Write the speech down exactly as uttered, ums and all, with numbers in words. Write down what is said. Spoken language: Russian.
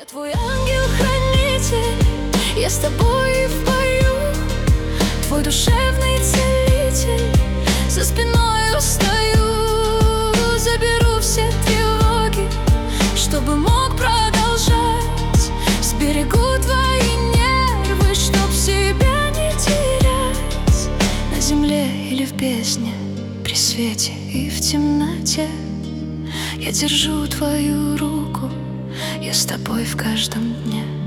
Твой ангел-хранитель, я с тобой в бою. Твой душевный целитель, за спиной устаю. Заберу все тревоги, чтобы мог продолжать. Сберегу твои нервы, чтоб себя не терять. На земле или в бездне, при свете и в темноте, я держу твою руку, я с тобой в каждом дне.